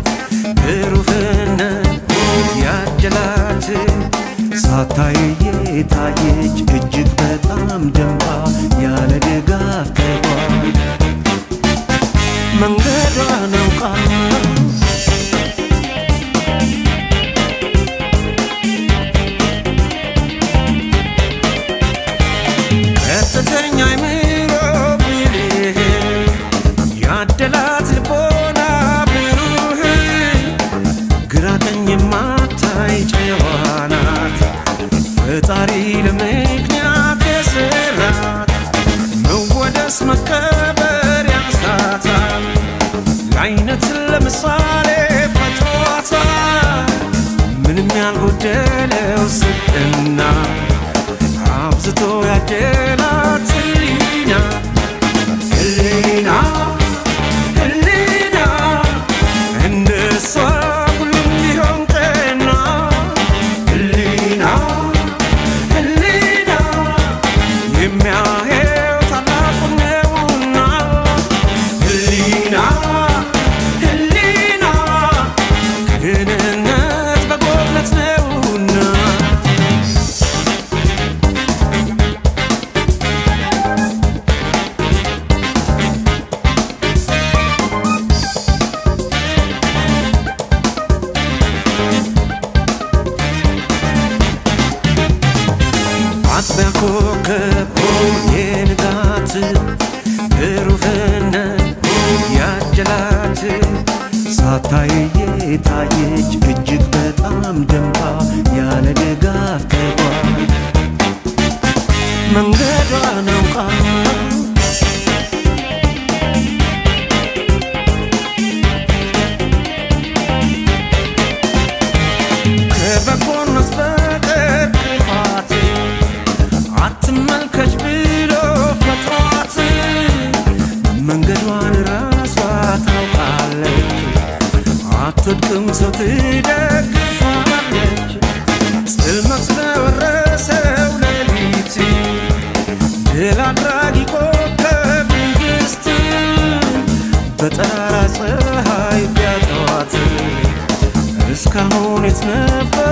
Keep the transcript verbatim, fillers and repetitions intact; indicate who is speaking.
Speaker 1: ብሩህነት ያደላት ሳታይ የታየች እጅግ በጣም ደምቃ ያለ ድጋፍ ተጓዥ መንገዷን አውቃ ቀጥተኛ አይምሮ ብልህ ያደላት ልቦና ብሩህ ግራ ቀኝ የማታይ ጨዋ ናት ፈጣሪ ለምክንያት የሰራት መወደስ መከበር ያንሳታል ለዓይነት ለምሳሌ ፈጥሯታል ምንም ያልጎደለው ስብዕና አብዝቶ ያደላት ህሊና ህሊና ህሊና እንደሷ ሁሉም ቢሆን ቀና ህሊና ህሊና የሚያየው ታላቁን ነውና ህሊና ህሊና ቅንነት በጎነት ነውና አጥቢያ ኮከብ የንጋት ብሩህነት ያደላት ሳታይ የታየች እጅግ በጣም ደምቃ ያለ ድጋፍ ተጓዥ መንገዷን አውቃ ከበጎነት በቀር ክፋት አትመልከች ብሎ ፈጥሯት መንገዷን ራሷ ታውቃለች አትወድቅም ሰው ትደግፋለች ጽልመት ለወረሰው ሌሊት ድል አድራጊ ኮከብ ንግሥት በጠራራ ፀሐይ ቢያጠዋት እስካሁን የት ነበር